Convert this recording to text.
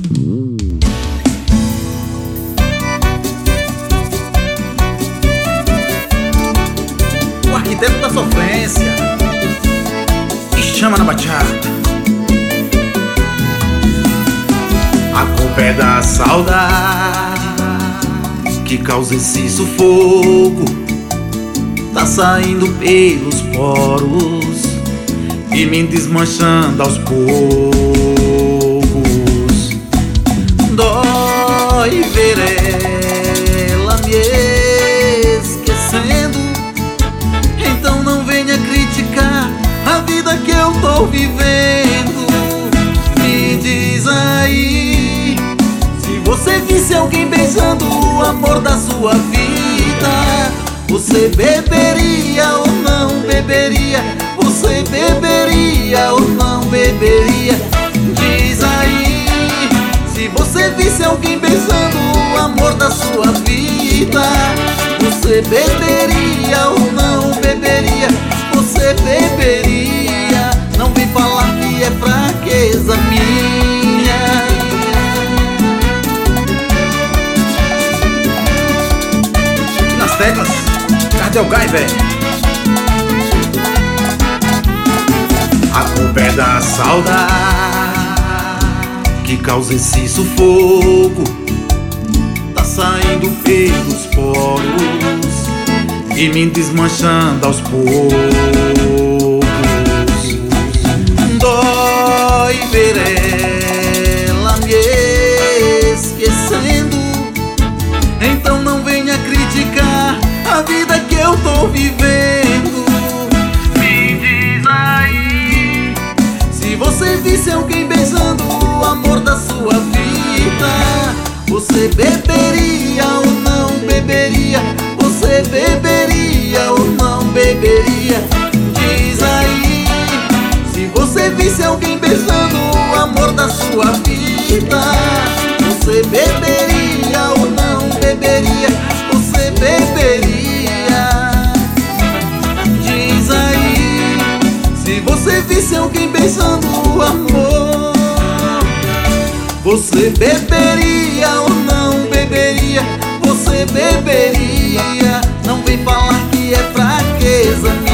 O arquiteto da sofrência e chama na bachata. A culpa é da saudade que causa esse sufoco. Tá saindo pelos poros e me desmanchando aos poucos. Dói ver ela me esquecendo. Então não venha criticar a vida que eu tô vivendo. Me diz aí, se você visse alguém beijando o amor da sua vida, você beberia ou não beberia? Você beberia ou não beberia? Diz aí, se você visse alguém beijando o amor da sua vida, você beberia ou não beberia? Você beberia? Não vem falar que é fraqueza minha. Nas teclas, Cardel Gaiver. A culpa é da saudade que causa esse sufoco. Tá saindo pelos poros e me desmanchando aos poucos. Dói ver ela me esquecendo. Então não venha criticar a vida que eu tô vivendo. Me diz aí, se você visse alguém beijando o amor da sua vida, você beberia ou não beberia? Você beberia ou não beberia? Diz aí, se você visse alguém beijando o amor da sua vida, você beberia ou não beberia? Você beberia? Diz aí, se você visse alguém beijando o amor, você beberia ou não beberia? Você beberia? Não vem falar que é fraqueza.